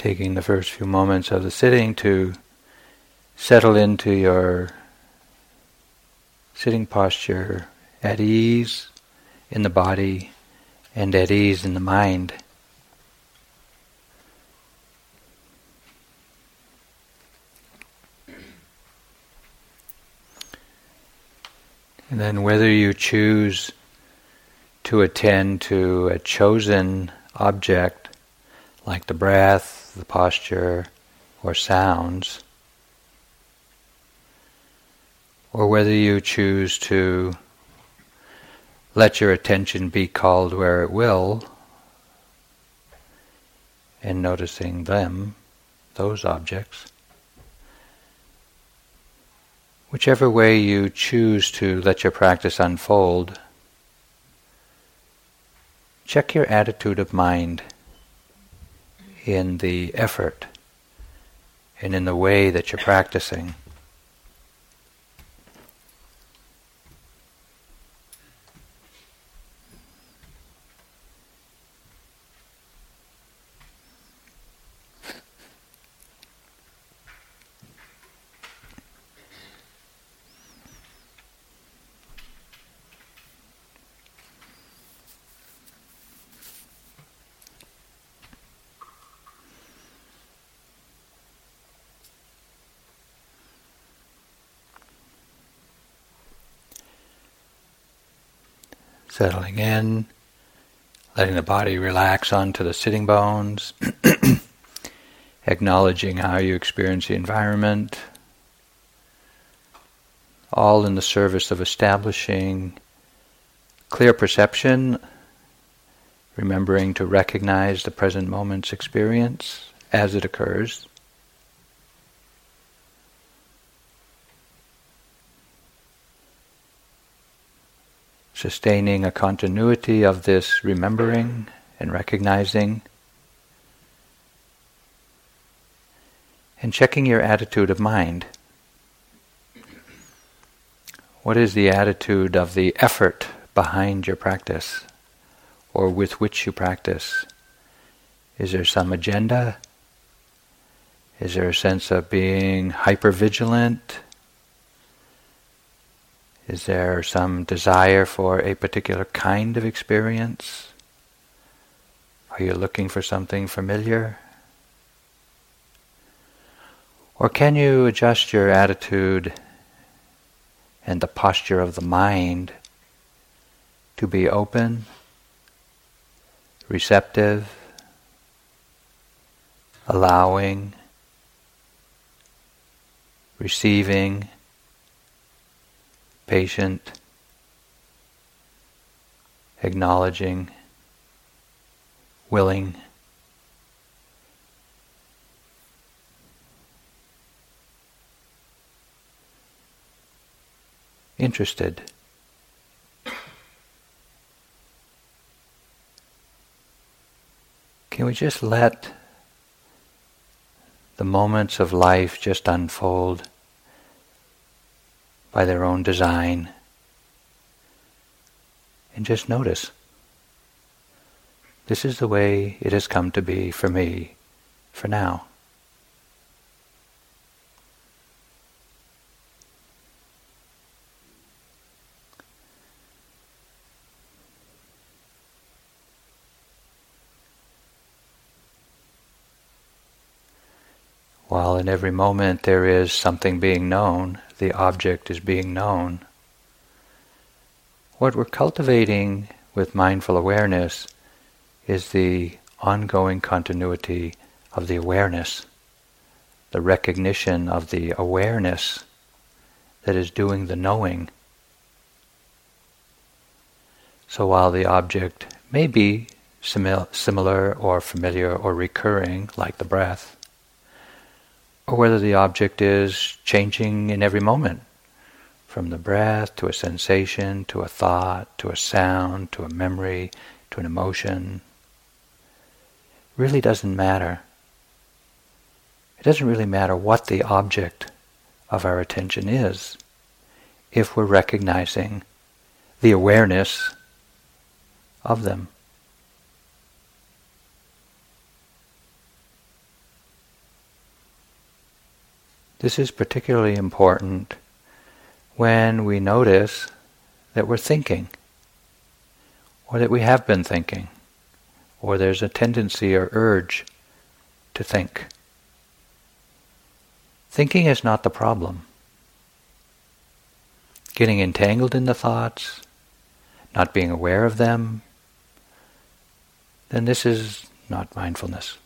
taking the first few moments of the sitting to settle into your sitting posture at ease in the body and at ease in the mind. And then whether you choose to attend to a chosen object like the breath, the posture, or sounds, or whether you choose to let your attention be called where it will, and noticing them, those objects. Whichever way you choose to let your practice unfold, check your attitude of mind in the effort and in the way that you're practicing. Settling in, letting the body relax onto the sitting bones, acknowledging how you experience the environment, all in the service of establishing clear perception, remembering to recognize the present moment's experience as it occurs. Sustaining a continuity of this remembering and recognizing, and checking your attitude of mind. What is the attitude of the effort behind your practice, or with which you practice? Is there some agenda? Is there a sense of being hypervigilant? Is there some desire for a particular kind of experience? Are you looking for something familiar? Or can you adjust your attitude and the posture of the mind to be open, receptive, allowing, receiving, patient, acknowledging, willing. Interested. Can we just let the moments of life just unfold by their own design, and just notice, this is the way it has come to be for me for now. While in every moment there is something being known, the object is being known. What we're cultivating with mindful awareness is the ongoing continuity of the awareness, the recognition of the awareness that is doing the knowing. So while the object may be similar or familiar or recurring, like the breath, or whether the object is changing in every moment, from the breath to a sensation, to a thought, to a sound, to a memory, to an emotion, really doesn't matter. It doesn't really matter what the object of our attention is, if we're recognizing the awareness of them. This is particularly important when we notice that we're thinking, or that we have been thinking, or there's a tendency or urge to think. Thinking is not the problem. Getting entangled in the thoughts, not being aware of them, then this is not mindfulness.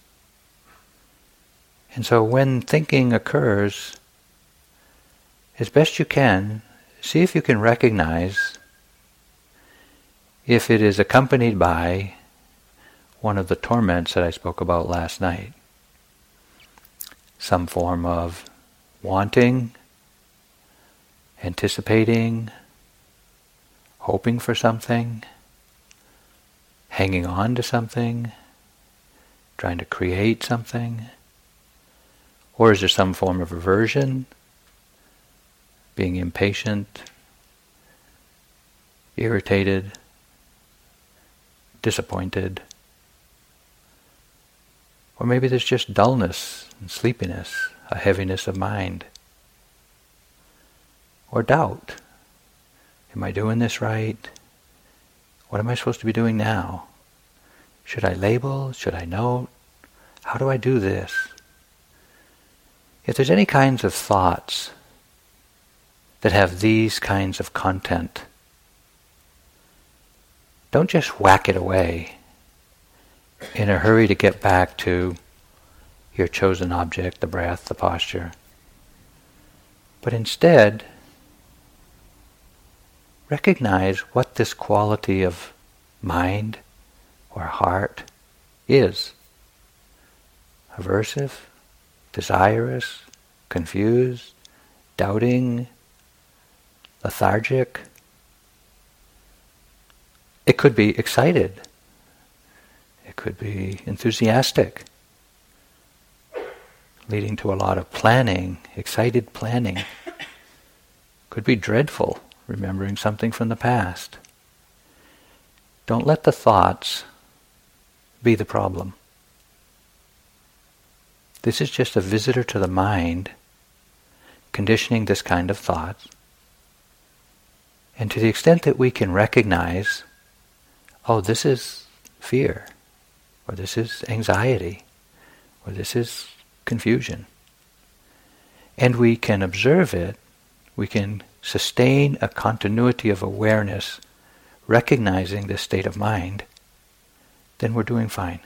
And so when thinking occurs, as best you can, see if you can recognize if it is accompanied by one of the torments that I spoke about last night. Some form of wanting, anticipating, hoping for something, hanging on to something, trying to create something. Or is there some form of aversion, being impatient, irritated, disappointed? Or maybe there's just dullness and sleepiness, a heaviness of mind. Or doubt. Am I doing this right? What am I supposed to be doing now? Should I label? Should I note? How do I do this? If there's any kinds of thoughts that have these kinds of content, don't just whack it away in a hurry to get back to your chosen object, the breath, the posture. But instead, recognize what this quality of mind or heart is. Aversive, desirous, confused, doubting, lethargic. It could be excited. It could be enthusiastic, leading to a lot of planning, excited planning. Could be dreadful, remembering something from the past. Don't let the thoughts be the problem. This is just a visitor to the mind, conditioning this kind of thoughts. And to the extent that we can recognize, oh, this is fear, or this is anxiety, or this is confusion, and we can observe it, we can sustain a continuity of awareness, recognizing this state of mind, then we're doing fine.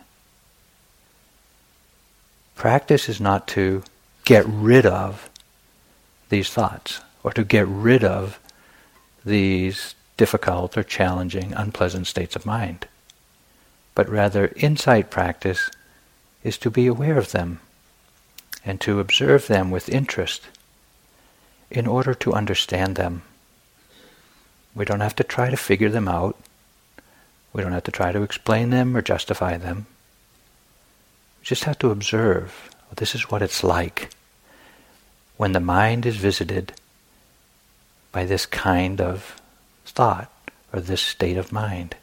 Practice is not to get rid of these thoughts, or to get rid of these difficult or challenging, unpleasant states of mind. But rather, insight practice is to be aware of them, and to observe them with interest in order to understand them. We don't have to try to figure them out. We don't have to try to explain them or justify them. We just have to observe, oh, this is what it's like when the mind is visited by this kind of thought or this state of mind.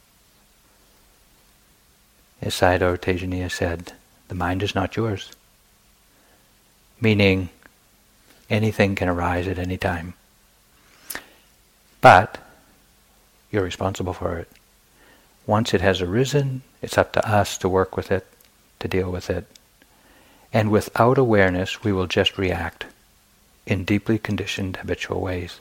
As Sayadaw Tejaniya said, the mind is not yours. Meaning, anything can arise at any time. But you're responsible for it. Once it has arisen, it's up to us to work with it, to deal with it. And without awareness, we will just react in deeply conditioned habitual ways.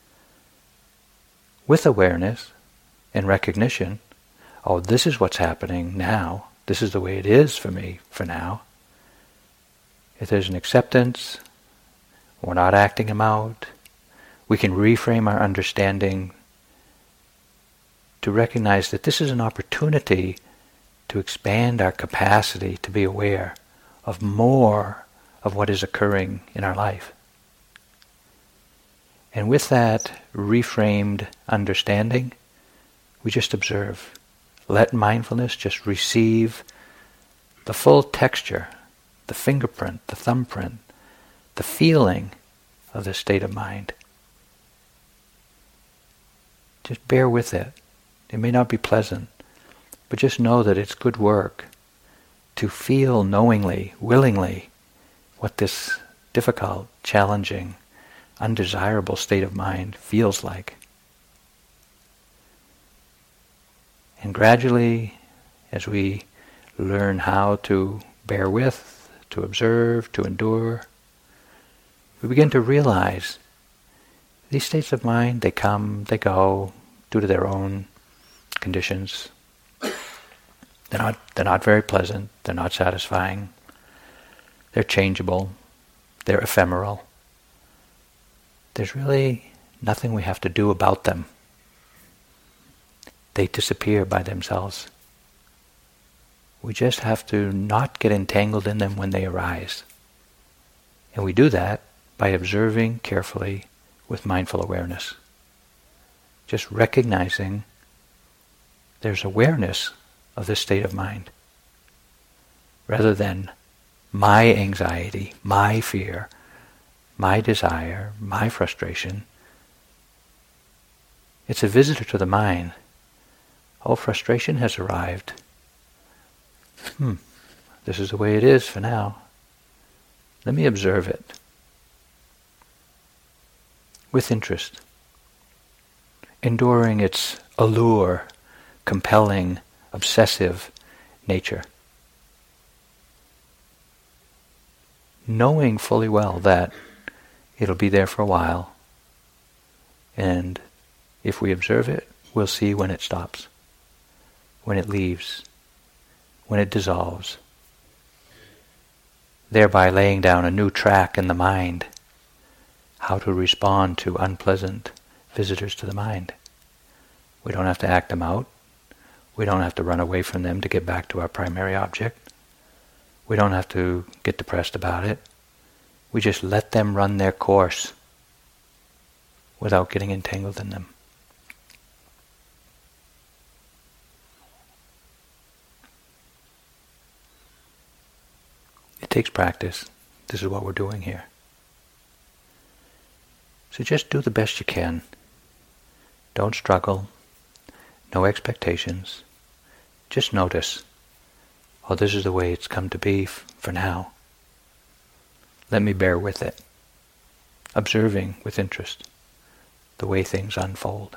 With awareness and recognition, oh, this is what's happening now. This is the way it is for me for now. If there's an acceptance, we're not acting them out, we can reframe our understanding to recognize that this is an opportunity to expand our capacity to be aware of more of what is occurring in our life. And with that reframed understanding, we just observe. Let mindfulness just receive the full texture, the fingerprint, the thumbprint, the feeling of the state of mind. Just bear with it. It may not be pleasant, but just know that it's good work to feel knowingly, willingly, what this difficult, challenging, undesirable state of mind feels like. And gradually, as we learn how to bear with, to observe, to endure, we begin to realize these states of mind, they come, they go, due to their own conditions. They're not very pleasant, they're not satisfying, they're changeable, they're ephemeral. There's really nothing we have to do about them. They disappear by themselves. We just have to not get entangled in them when they arise. And we do that by observing carefully with mindful awareness. Just recognizing there's awareness of this state of mind, rather than my anxiety, my fear, my desire, my frustration. It's a visitor to the mind. Oh, frustration has arrived. This is the way it is for now. Let me observe it with interest, enduring its allure, compelling, obsessive nature, knowing fully well that it'll be there for a while, and if we observe it, we'll see when it stops, when it leaves, when it dissolves, thereby laying down a new track in the mind, how to respond to unpleasant visitors to the mind. We don't have to act them out. We don't have to run away from them to get back to our primary object. We don't have to get depressed about it. We just let them run their course without getting entangled in them. It takes practice. This is what we're doing here. So just do the best you can. Don't struggle. No expectations. Just notice, oh, this is the way it's come to be for now. Let me bear with it, observing with interest the way things unfold.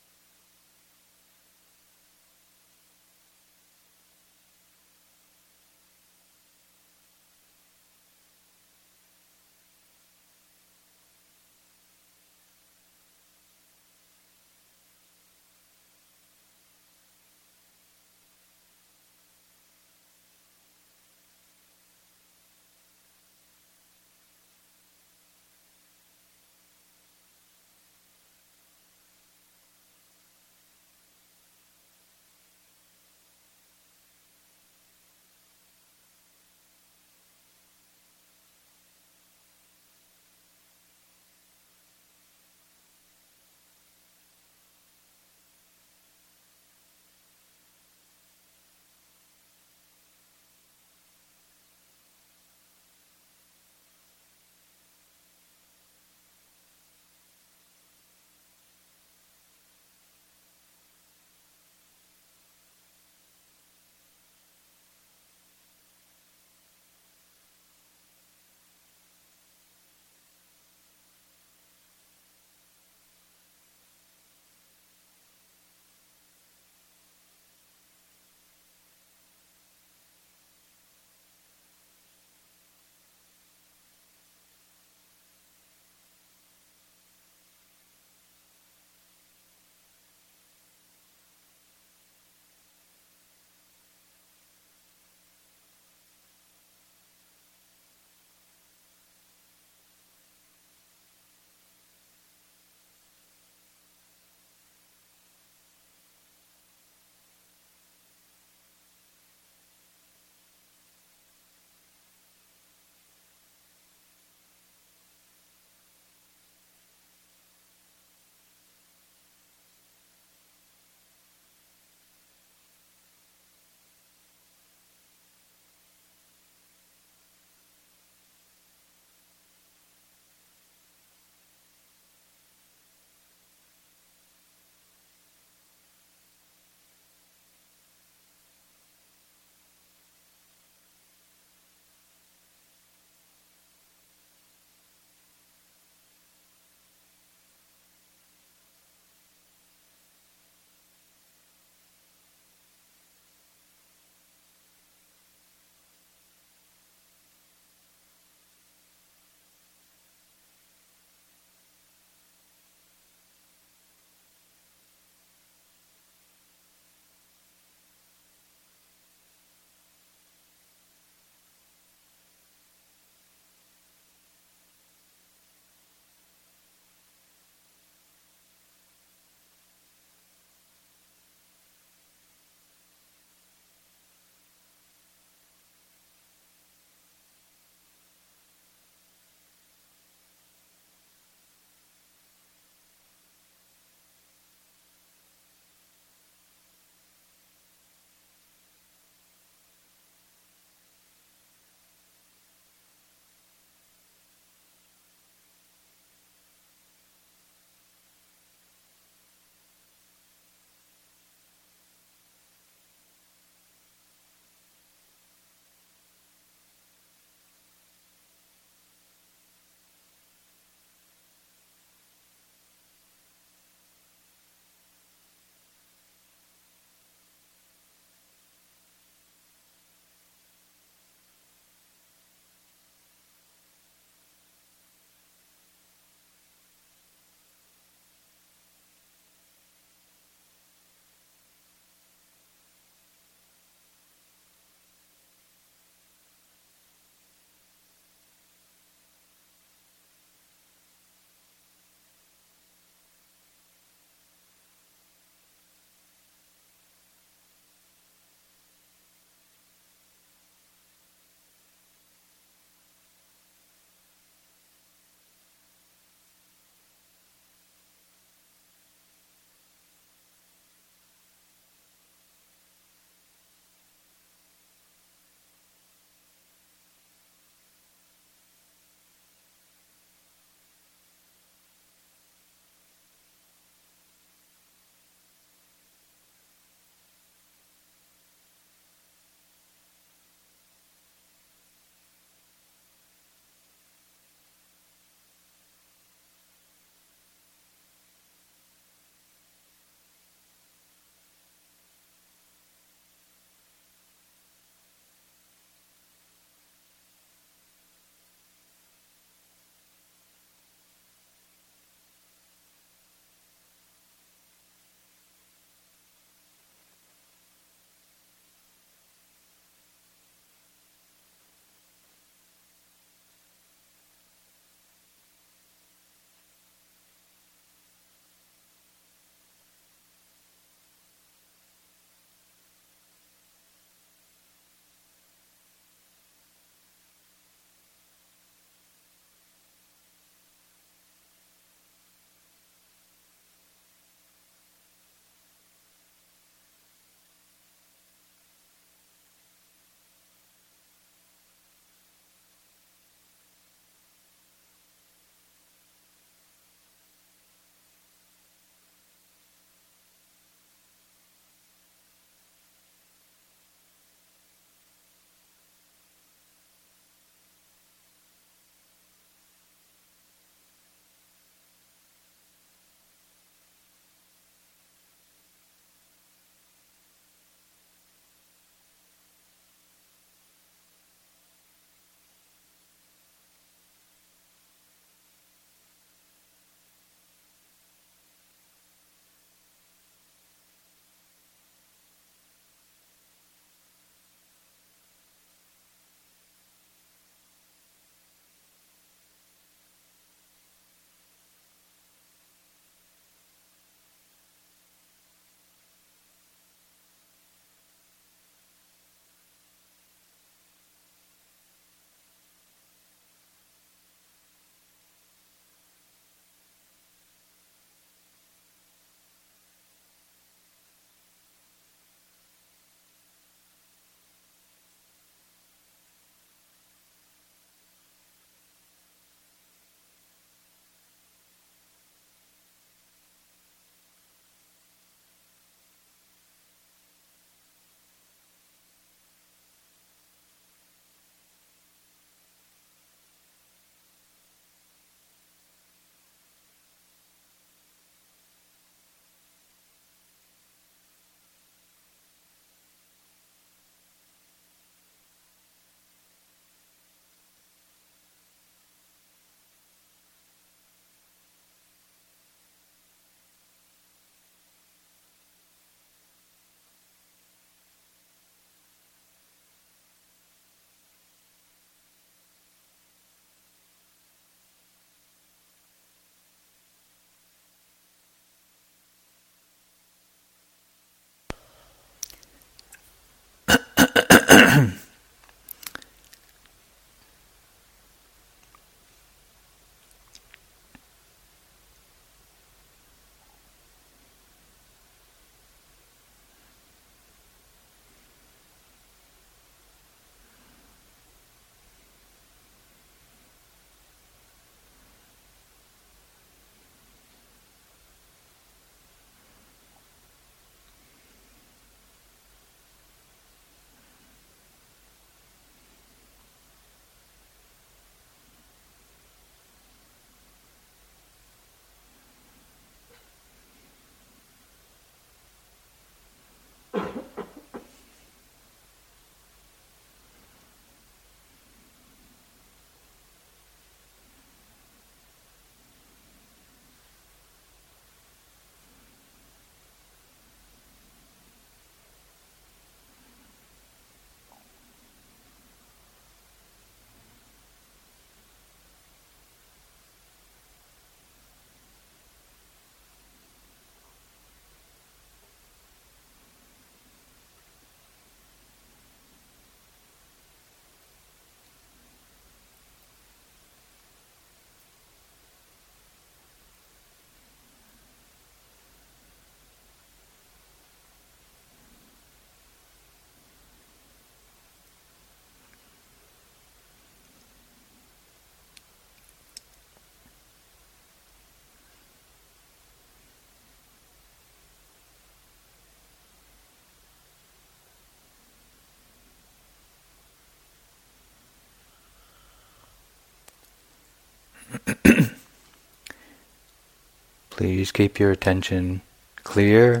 Please keep your attention clear,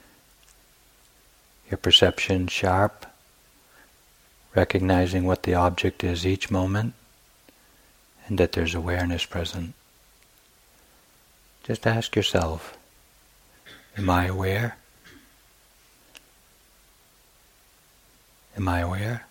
your perception sharp, recognizing what the object is each moment, and that there's awareness present. Just ask yourself, am I aware? Am I aware?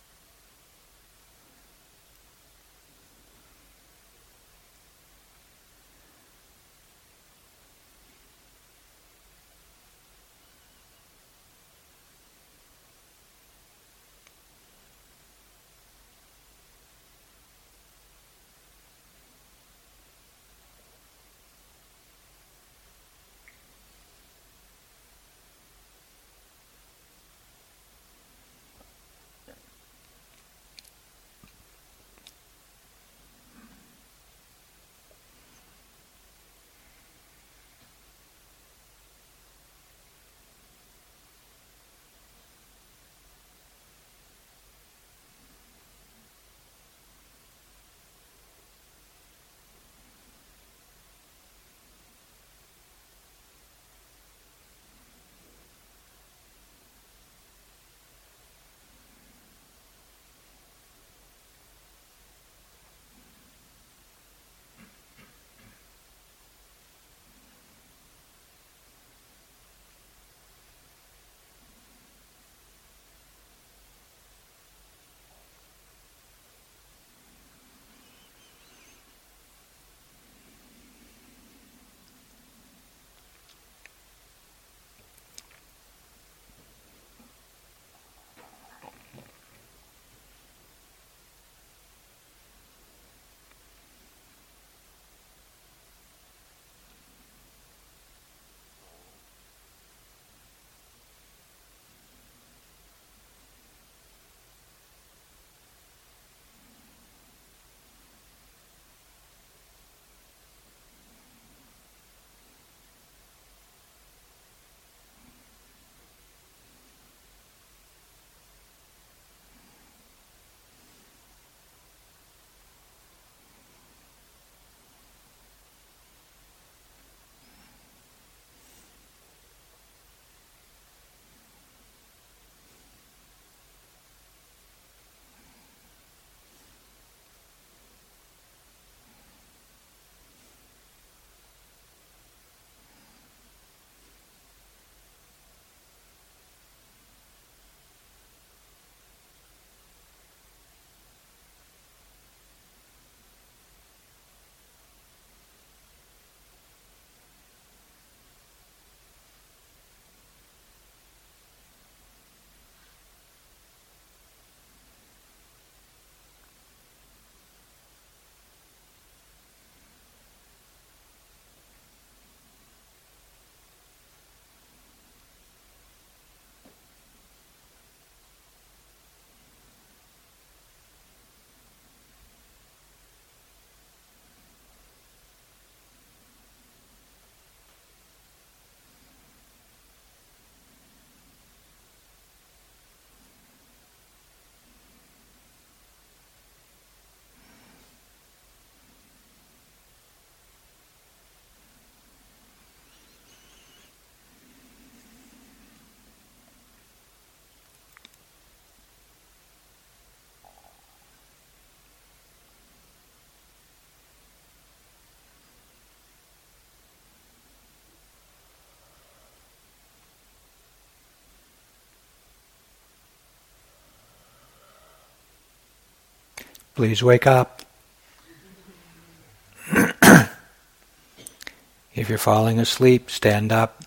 Please wake up. If you're falling asleep, stand up.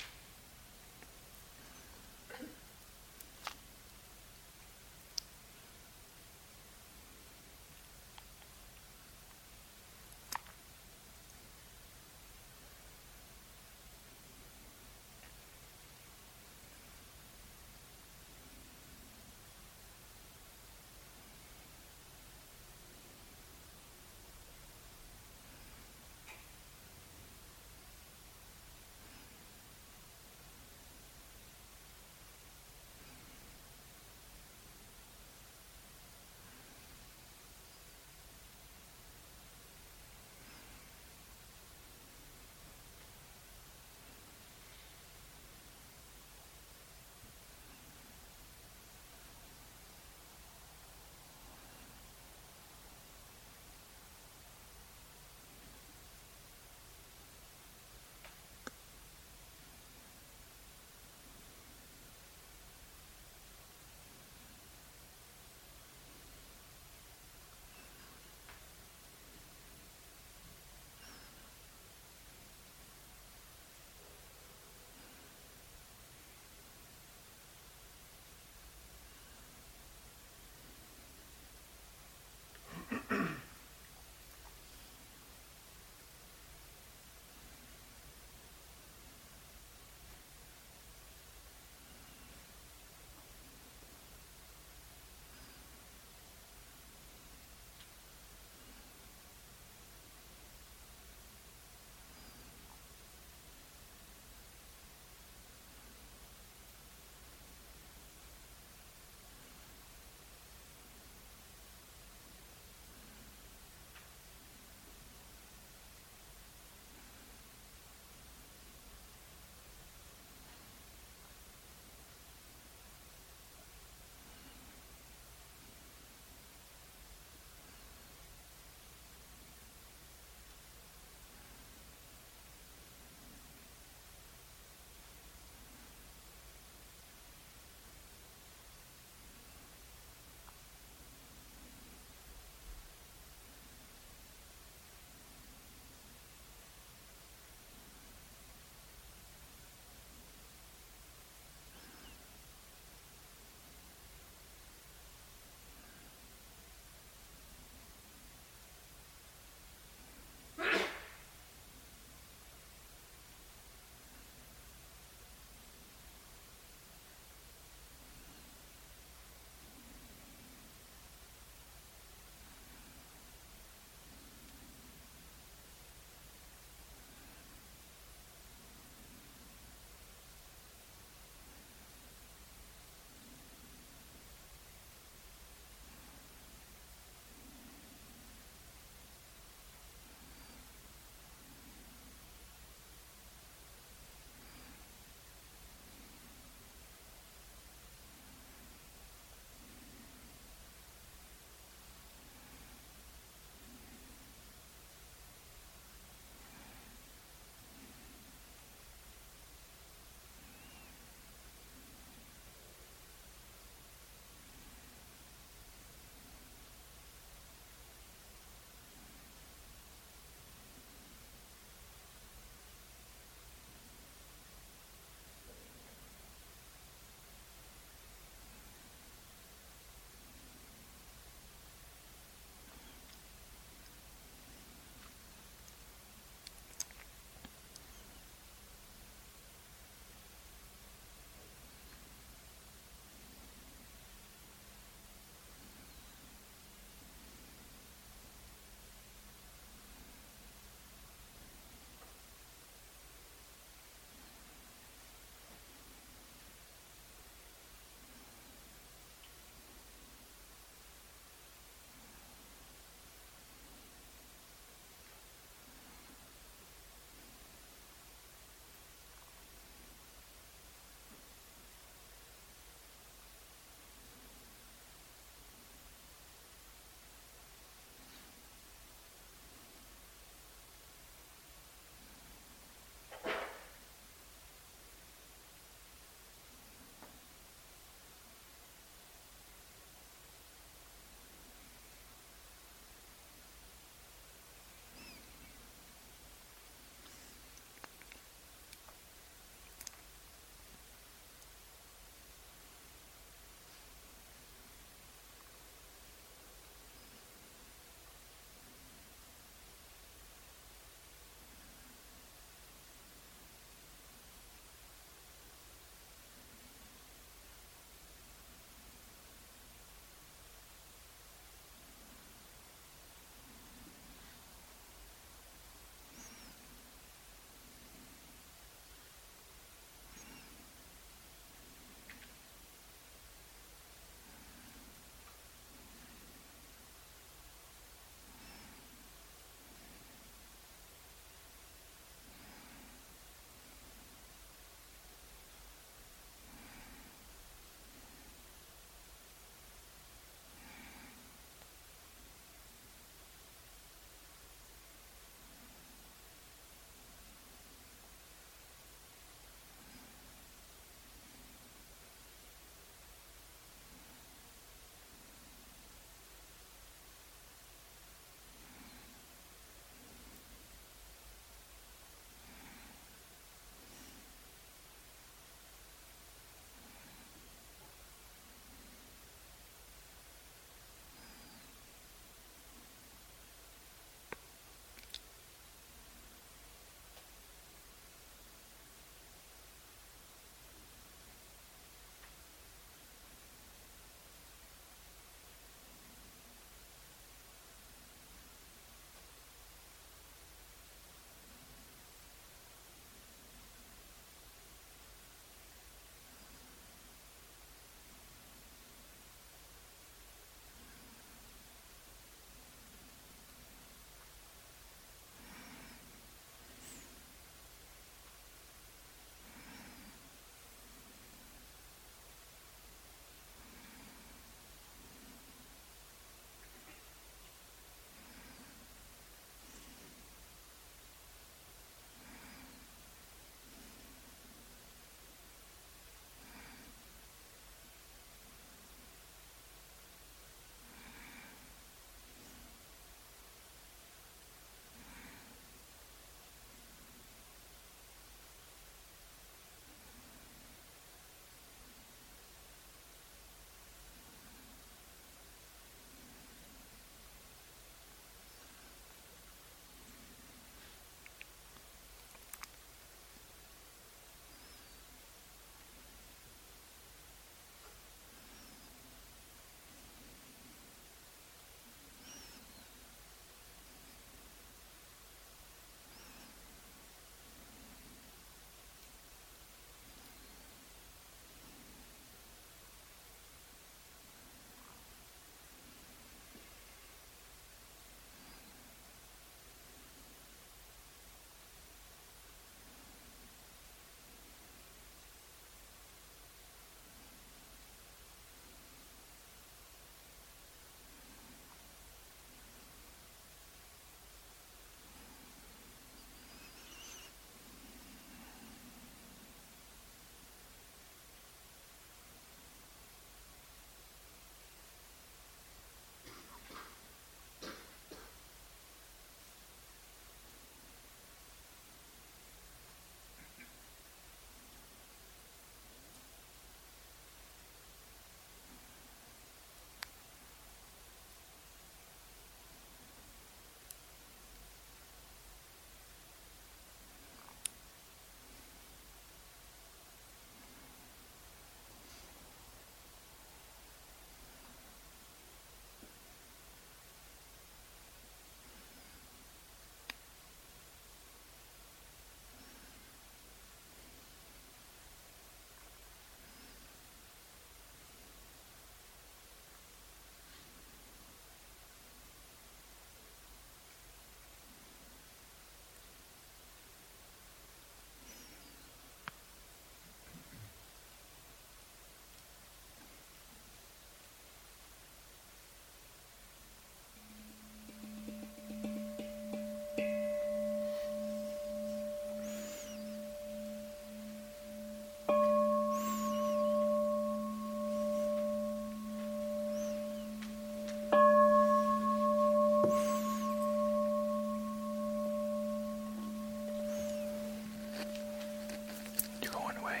You're going away.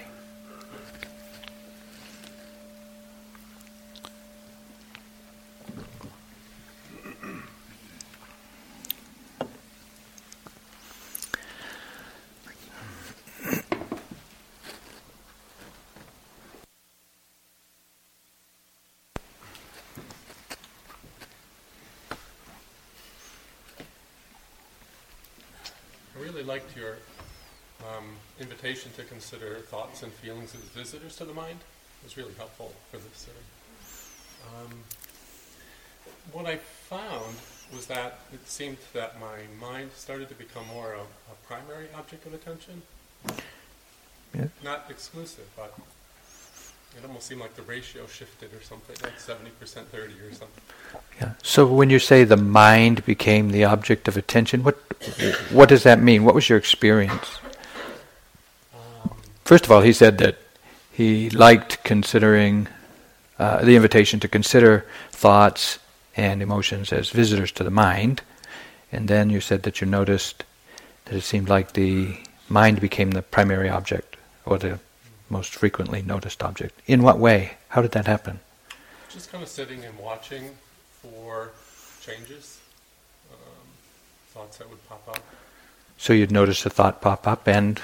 I really liked your invitation to consider thoughts and feelings as visitors to the mind. It was really helpful for this. What I found was that it seemed that my mind started to become more a primary object of attention. Yeah. Not exclusive, but it almost seemed like the ratio shifted or something, like 70%, 30 or something. Yeah. So when you say the mind became the object of attention, what does that mean? What was your experience? First of all, he said that he liked considering the invitation to consider thoughts and emotions as visitors to the mind. And then you said that you noticed that it seemed like the mind became the primary object, or the most frequently noticed object. In what way? How did that happen? Just kind of sitting and watching for changes, thoughts that would pop up. So you'd notice a thought pop up and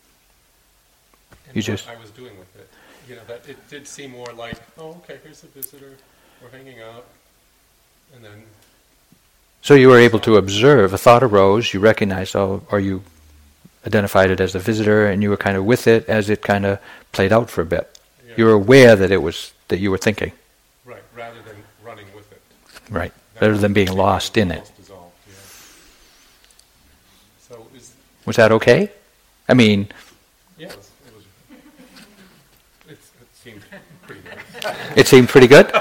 you what just... I was doing with it. You know, that it did seem more like, oh, okay, here's a visitor, we're hanging out, and then... So you were able to observe, a thought arose, you recognized, or you identified it as a visitor, and you were kind of with it as it kind of played out for a bit. Yeah. You were aware that that you were thinking. Right, rather than running with it. Right, rather than being lost in it. Dissolved, yeah. So was that okay? I mean... Yeah, it seemed pretty good. It seemed pretty good?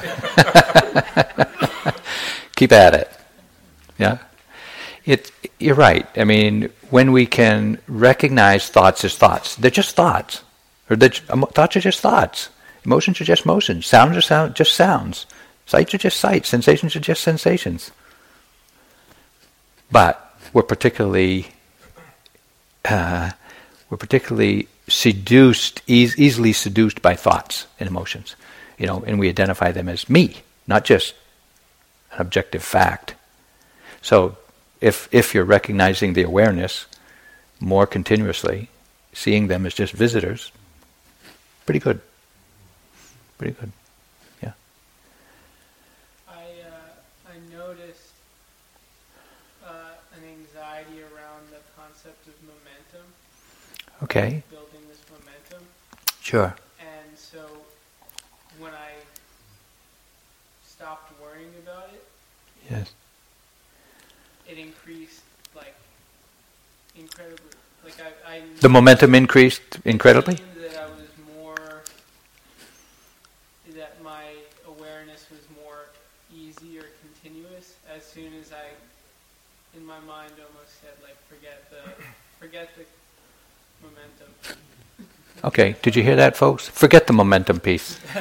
Keep at it. Yeah? You're right. I mean, when we can recognize thoughts as thoughts, they're just thoughts. Or thoughts are just thoughts. Emotions are just motions. Sounds are just sounds. Sights are just sights. Sensations are just sensations. But we're particularly seduced, easily seduced by thoughts and emotions. And we identify them as me, not just an objective fact. So if you're recognizing the awareness more continuously, seeing them as just visitors, pretty good. Pretty good. Yeah. I noticed an anxiety around the concept of momentum. Okay. Building this momentum. Sure. And so when I stopped worrying about it, yes, it increased incredibly. The momentum increased incredibly? That I was that my awareness was more easy or continuous as soon as I, in my mind, almost said forget the momentum. Okay, did you hear that, folks? Forget the momentum piece. I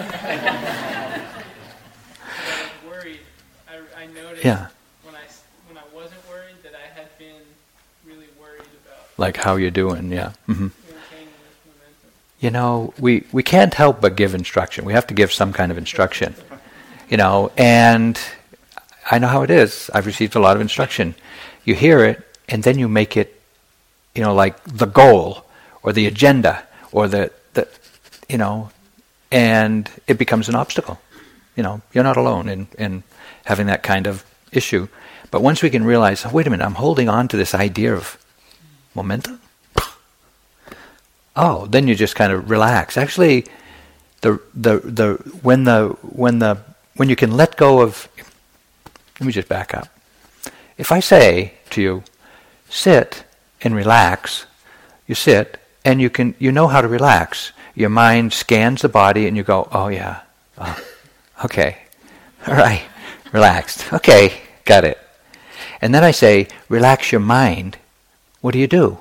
was worried. I noticed when I wasn't worried that I had been really worried about. Like how you're doing, yeah. Mm-hmm. Maintaining this momentum. We can't help but give instruction. We have to give some kind of instruction. And I know how it is. I've received a lot of instruction. You hear it, and then you make it, like the goal, or the agenda, or the and it becomes an obstacle. You're not alone in having that kind of issue. But once we can realize, wait a minute, I'm holding on to this idea of momentum. Oh, then you just kind of relax. Actually, when you can let go of, let me just back up. If I say to you, sit and relax, you sit and you know how to relax. Your mind scans the body and you go, oh yeah, okay, all right, relaxed, okay, got it. And then I say, relax your mind. What do?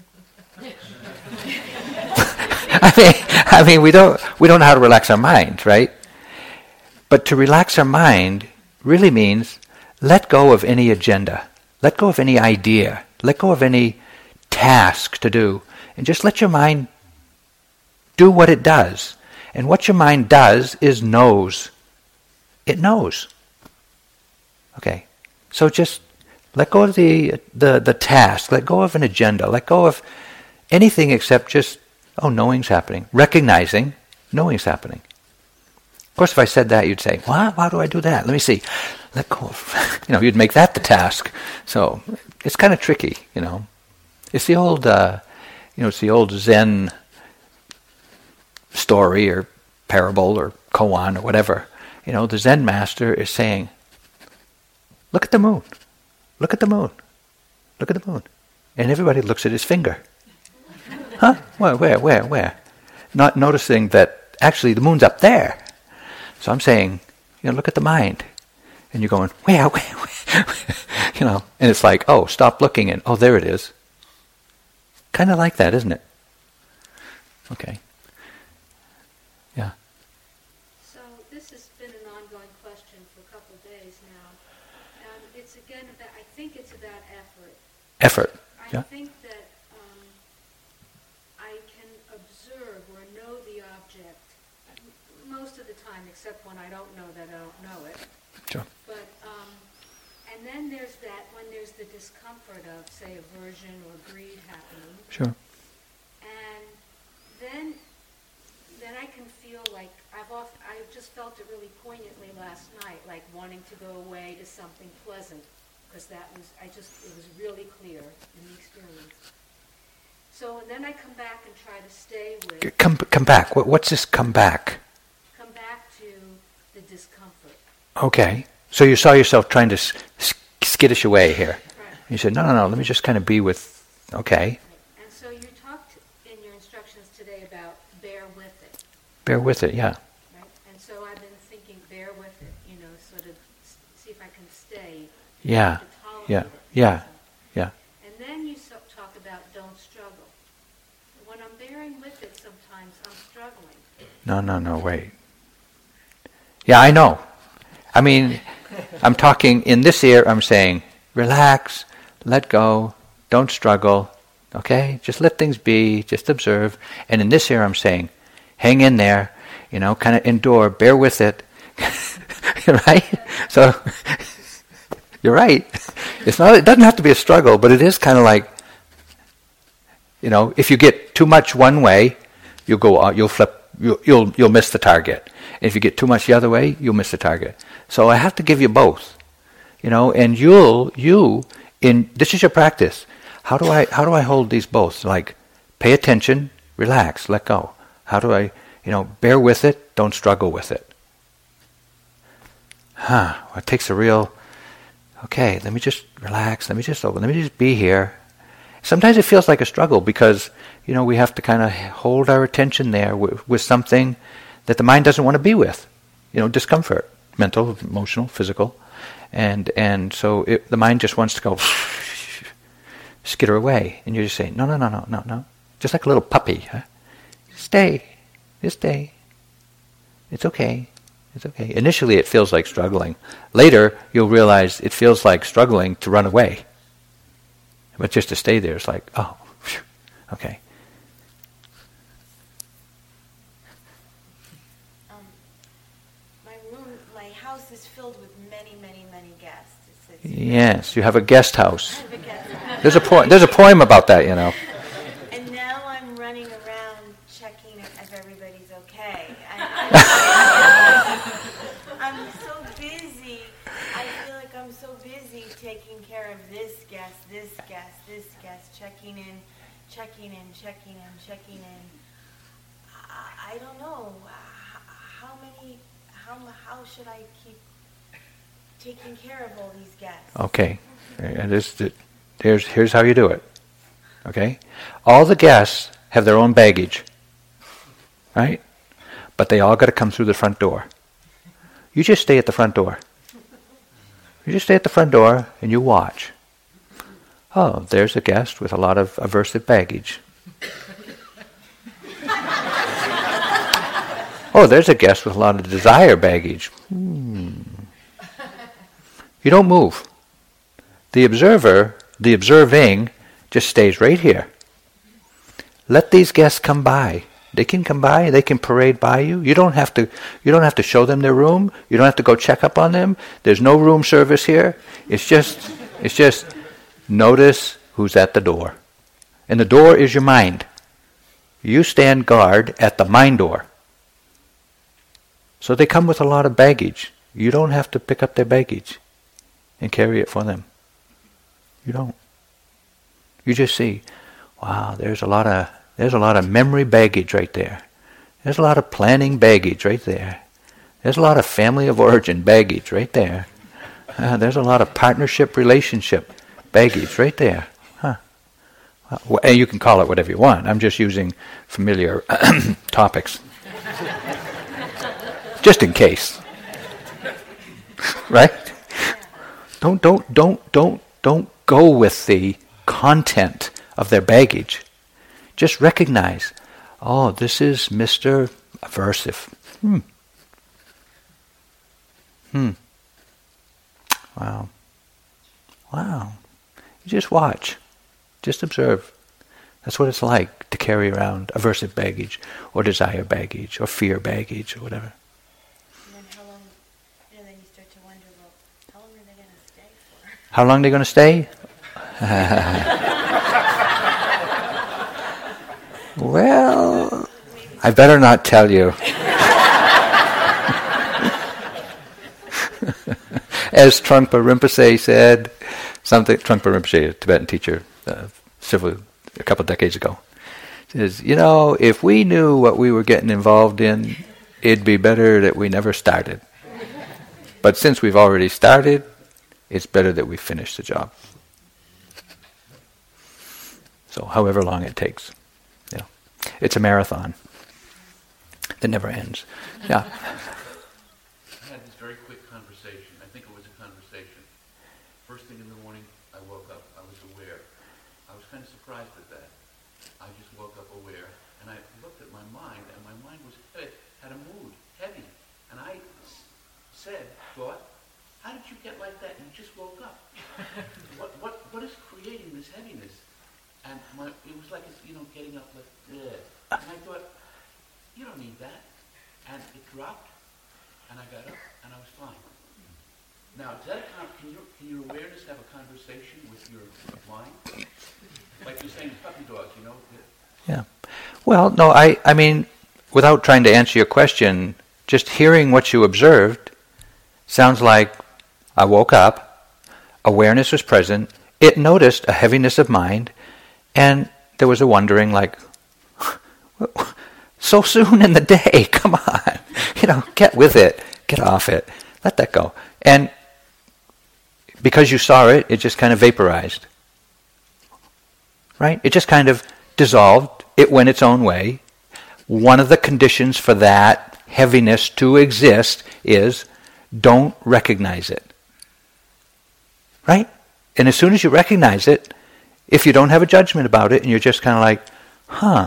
I mean, we don't know how to relax our mind, right? But to relax our mind really means let go of any agenda, let go of any idea, let go of any task to do, and just let your mind do what it does. And what your mind does is knows. It knows. Okay, so just let go of the task, let go of an agenda, let go of anything except just, knowing's happening. Recognizing knowing's happening. Of course, if I said that, you'd say, what? How do I do that? Let me see. Let go of, you'd make that the task. So it's kind of tricky, It's the old, it's the old Zen story or parable or koan or whatever. The Zen master is saying, look at the moon. Look at the moon. Look at the moon. And everybody looks at his finger. Huh? Where? Not noticing that actually the moon's up there. So I'm saying, look at the mind. And you're going, where? And it's like, stop looking and, there it is. Kind of like that, isn't it? Okay. Yeah. So this has been an ongoing question for a couple of days now. It's again about, I think it's about effort. Effort. I think that I can observe or know the object most of the time, except when I don't know that I don't know it. Sure. But and then there's that when there's the discomfort of, say, aversion or greed happening. Sure. And then I can feel like I just felt it really poignantly last night, like wanting to go away to something pleasant, because it was really clear in the experience. So then I come back and try to stay with. Come back. What's this come back? Come back to the discomfort. Okay. So you saw yourself trying to skittish away here. Right. You said, no, let me just kind of be with, okay. And so you talked in your instructions today about bear with it. Bear with it, yeah. Right? And so I've been thinking bear with it, sort of see if I can stay. Yeah, To tolerate yeah, it. yeah, yeah. And then you talk about don't struggle. When I'm bearing with it sometimes, I'm struggling. No, wait. Yeah, I know. I mean, I'm talking, in this ear, I'm saying, relax, let go, don't struggle, okay? Just let things be, just observe. And in this ear, I'm saying, hang in there, kind of endure, bear with it, right? So, you're right. It doesn't have to be a struggle, but it is kind of like, if you get too much one way, you'll flip, you'll miss the target. And if you get too much the other way, you'll miss the target. So I have to give you both, and this is your practice. How do I hold these both? Like, pay attention, relax, let go. How do I, bear with it, don't struggle with it. Well, it takes a real, okay, let me just relax, let me just be here. Sometimes it feels like a struggle because, we have to kind of hold our attention there with something that the mind doesn't want to be with. Discomfort, mental, emotional, physical. And so the mind just wants to go skitter away. And you're just saying, no. Just like a little puppy. Huh? Stay. Just stay. It's okay. It's okay. Initially it feels like struggling. Later you'll realize it feels like struggling to run away. But just to stay there is like, okay. My house is filled with many guests. Yes, you have a guest house. I have a guest house. There's a poem about that, And now I'm running around checking if everybody's okay. I'm so busy. I feel like I'm so busy taking care of this guest, checking in. I don't know. How should I keep taking care of all these guests? Okay. And here's how you do it. Okay? All the guests have their own baggage. Right? But they all got to come through the front door. You just stay at the front door. You just stay at the front door and you watch. Oh, there's a guest with a lot of aversive baggage. Oh, there's a guest with a lot of desire baggage. You don't move. The observer, the observing, just stays right here. Let these guests come by. They can come by. They can parade by you. You don't have to show them their room. You don't have to go check up on them. There's no room service here. It's just notice who's at the door. And the door is your mind. You stand guard at the mind door. So they come with a lot of baggage. You don't have to pick up their baggage and carry it for them. You don't. You just see, wow, there's a lot of memory baggage right there. There's a lot of planning baggage right there. There's a lot of family of origin baggage right there. There's a lot of partnership relationship baggage right there. And you can call it whatever you want. I'm just using familiar topics. Just in case. Right? Don't go with the content of their baggage. Just recognize, oh, this is Mr. Aversive. Wow. You just watch. Just observe. That's what it's like to carry around aversive baggage, or desire baggage, or fear baggage, or whatever. And then how long, then you start to wonder, well, how long are they going to stay for? How long are they going to stay? Well, I better not tell you. As Trungpa Rinpoche said, Trungpa Rinpoche, a Tibetan teacher, a couple of decades ago, says, if we knew what we were getting involved in, it'd be better that we never started. But since we've already started, it's better that we finish the job. So however long it takes. It's a marathon that never ends. Yeah. I had this very quick conversation. I think it was a conversation. First thing in the morning, I woke up. I was aware. I was kind of surprised at that. I just woke up aware, and I looked at my mind, and my mind was had a mood, heavy. And I thought, how did you get like that? You just woke up. What is creating this heaviness? And it was like it's getting up like this. And I thought, you don't need that. And it dropped, and I got up, and I was fine. Now, can your awareness have a conversation with your mind? Like you're saying, puppy dogs, Yeah. Well, no, I mean, without trying to answer your question, just hearing what you observed sounds like I woke up, awareness was present, it noticed a heaviness of mind, and there was a wondering like, so soon in the day, come on, get with it, get off it, let that go. And because you saw it, it just kind of vaporized. Right? It just kind of dissolved. It went its own way. One of the conditions for that heaviness to exist is don't recognize it. Right? And as soon as you recognize it, if you don't have a judgment about it and you're just kind of like,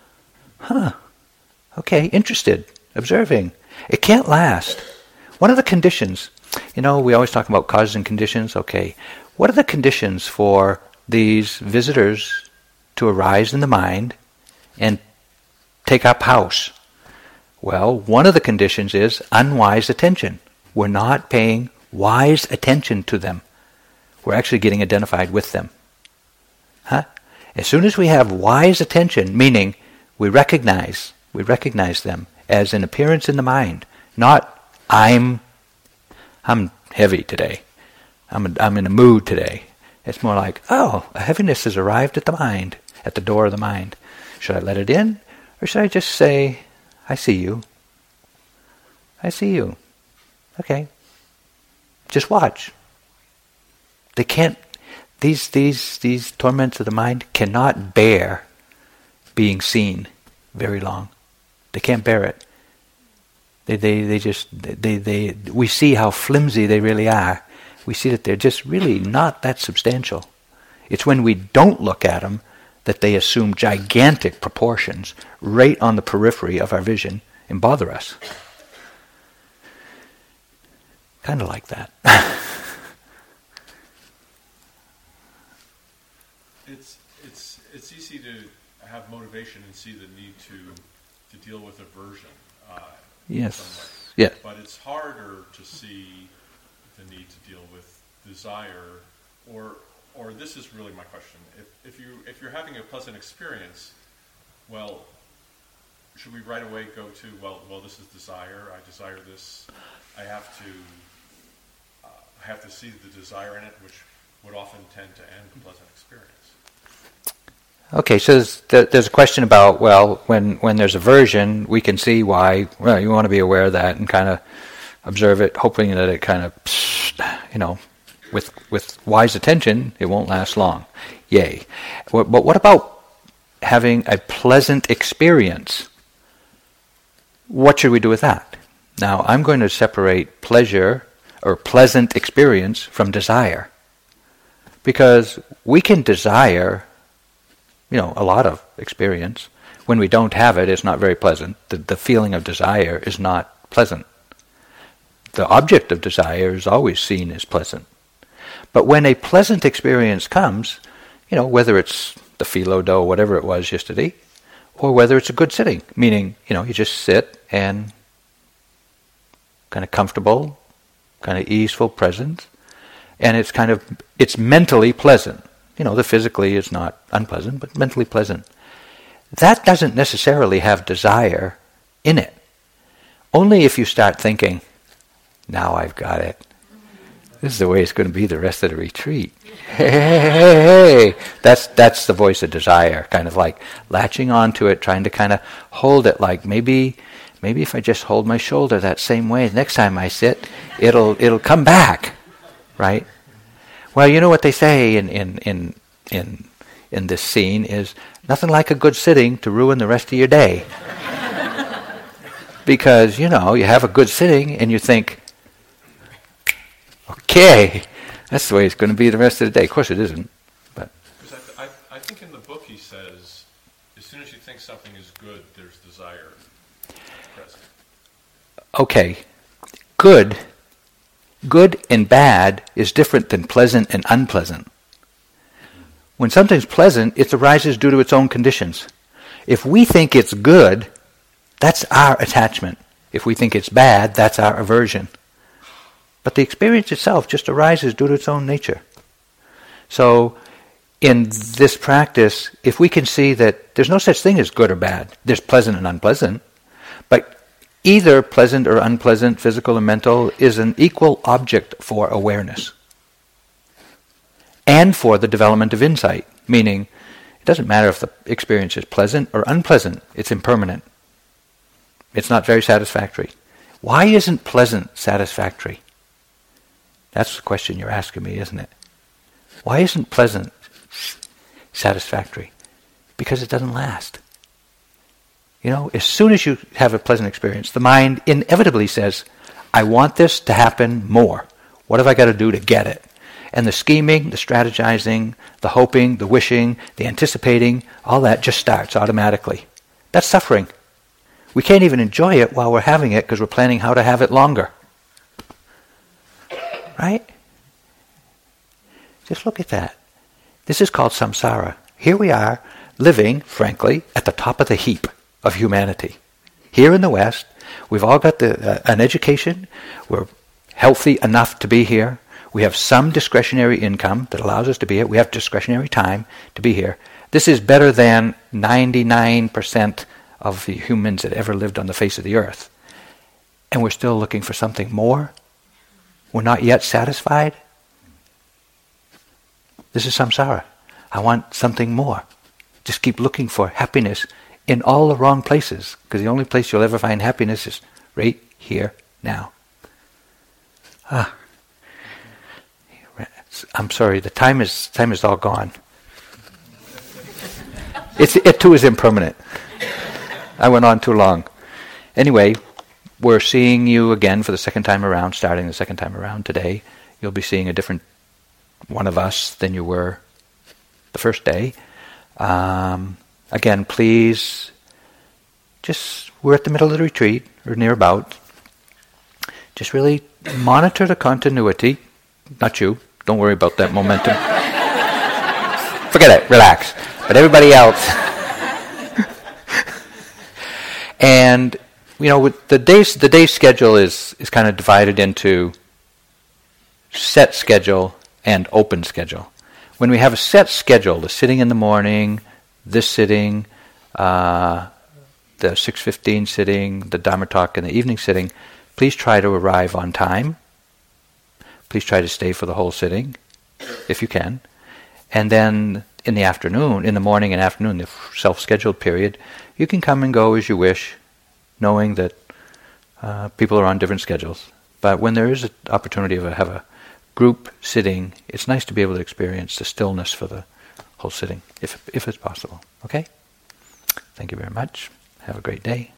okay, interested, observing, it can't last. What are the conditions? We always talk about causes and conditions. Okay, what are the conditions for these visitors to arise in the mind and take up house? Well, one of the conditions is unwise attention. We're not paying wise attention to them. We're actually getting identified with them. As soon as we have wise attention, meaning we recognize them as an appearance in the mind, not I'm heavy today. I'm in a mood today. It's more like, oh, a heaviness has arrived at the mind, at the door of the mind. Should I let it in? Or should I just say, I see you. I see you. Okay. Just watch. They can't, these torments of the mind cannot bear being seen very long. They can't bear it. We see how flimsy they really are. We see that they're just really not that substantial. It's when we don't look at them that they assume gigantic proportions right on the periphery of our vision and bother us. Kind of like that. It's easy to have motivation and see the need to deal with aversion. Yes. Yeah. But it's harder to see the need to deal with desire, or this is really my question. If you're having a pleasant experience, well, should we right away go to well this is desire. I desire this. I have to see the desire in it, which would often tend to end the pleasant experience. Okay, so there's a question about, well, when there's aversion, we can see why, well, you want to be aware of that and kind of observe it, hoping that it kind of, with wise attention, it won't last long. Yay. But what about having a pleasant experience? What should we do with that? Now, I'm going to separate pleasure or pleasant experience from desire. Because we can desire a lot of experience. When we don't have it, it's not very pleasant. The feeling of desire is not pleasant. The object of desire is always seen as pleasant. But when a pleasant experience comes, whether it's the phyllo dough, whatever it was yesterday, or whether it's a good sitting, meaning, you just sit and kind of comfortable, kind of easeful presence, and it's mentally pleasant. The physically is not unpleasant, but mentally pleasant. That doesn't necessarily have desire in it. Only if you start thinking, now I've got it. This is the way it's going to be the rest of the retreat. Hey. That's the voice of desire, kind of like latching onto it, trying to kind of hold it, like maybe if I just hold my shoulder that same way, next time I sit, it'll come back, right? Well, you know what they say in this scene is nothing like a good sitting to ruin the rest of your day. Because, you have a good sitting and you think, okay, that's the way it's going to be the rest of the day. Of course it isn't. But I think in the book he says, as soon as you think something is good, there's desire present. Okay, good and bad is different than pleasant and unpleasant. When something's pleasant, it arises due to its own conditions. If we think it's good, that's our attachment. If we think it's bad, that's our aversion. But the experience itself just arises due to its own nature. So, in this practice, if we can see that there's no such thing as good or bad, there's pleasant and unpleasant, but either pleasant or unpleasant, physical and mental, is an equal object for awareness and for the development of insight, meaning it doesn't matter if the experience is pleasant or unpleasant, it's impermanent. It's not very satisfactory. Why isn't pleasant satisfactory? That's the question you're asking me, isn't it? Why isn't pleasant satisfactory? Because it doesn't last. As soon as you have a pleasant experience, the mind inevitably says, I want this to happen more. What have I got to do to get it? And the scheming, the strategizing, the hoping, the wishing, the anticipating, all that just starts automatically. That's suffering. We can't even enjoy it while we're having it because we're planning how to have it longer. Right? Just look at that. This is called samsara. Here we are, living, frankly, at the top of the heap of humanity. Here in the West, we've all got an education. We're healthy enough to be here. We have some discretionary income that allows us to be here. We have discretionary time to be here. This is better than 99% of the humans that ever lived on the face of the earth. And we're still looking for something more. We're not yet satisfied. This is samsara. I want something more. Just keep looking for happiness in all the wrong places, because the only place you'll ever find happiness is right here, now. I'm sorry, the time is all gone. It too is impermanent. I went on too long. Anyway, we're seeing you again for the second time around, starting the second time around today. You'll be seeing a different one of us than you were the first day. Again, please, we're at the middle of the retreat, or near about. Just really monitor the continuity. Not you. Don't worry about that momentum. forget it, relax. But everybody else. And, with the day schedule is kind of divided into set schedule and open schedule. When we have a set schedule, the sitting in the morning, this sitting, the 6:15 sitting, the Dharma talk, and the evening sitting, please try to arrive on time. Please try to stay for the whole sitting, if you can. And then in the morning and afternoon, the self-scheduled period, you can come and go as you wish, knowing that people are on different schedules. But when there is an opportunity to have a group sitting, it's nice to be able to experience the stillness for the whole sitting, if it's possible. Okay? Thank you very much. Have a great day.